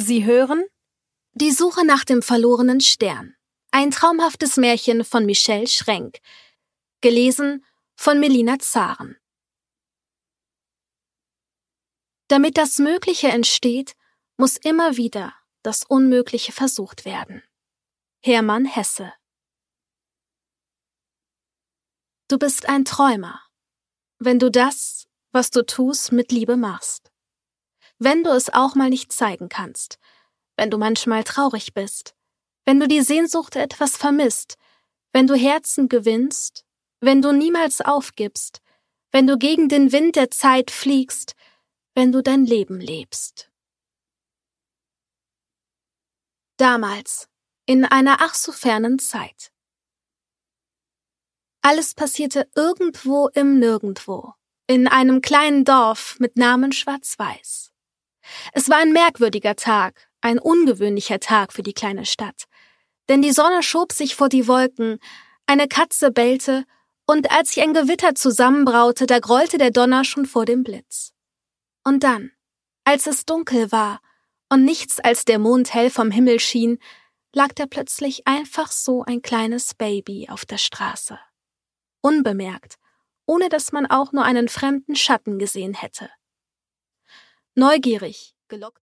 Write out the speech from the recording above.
Sie hören Die Suche nach dem verlorenen Stern. Ein traumhaftes Märchen von Michelle Schrenk. Gelesen von Melina Zaren. Damit das Mögliche entsteht, muss immer wieder das Unmögliche versucht werden. Hermann Hesse. Du bist ein Träumer, wenn du das, was du tust, mit Liebe machst. Wenn du es auch mal nicht zeigen kannst, wenn du manchmal traurig bist, wenn du die Sehnsucht etwas vermisst, wenn du Herzen gewinnst, wenn du niemals aufgibst, wenn du gegen den Wind der Zeit fliegst, wenn du dein Leben lebst. Damals, in einer ach so fernen Zeit. Alles passierte irgendwo im Nirgendwo, in einem kleinen Dorf mit Namen Schwarz-Weiß. Es war ein merkwürdiger Tag, ein ungewöhnlicher Tag für die kleine Stadt. Denn die Sonne schob sich vor die Wolken, eine Katze bellte, und als sich ein Gewitter zusammenbraute, da grollte der Donner schon vor dem Blitz. Und dann, als es dunkel war und nichts als der Mond hell vom Himmel schien, lag da plötzlich einfach so ein kleines Baby auf der Straße. Unbemerkt, ohne dass man auch nur einen fremden Schatten gesehen hätte. Neugierig, gelockt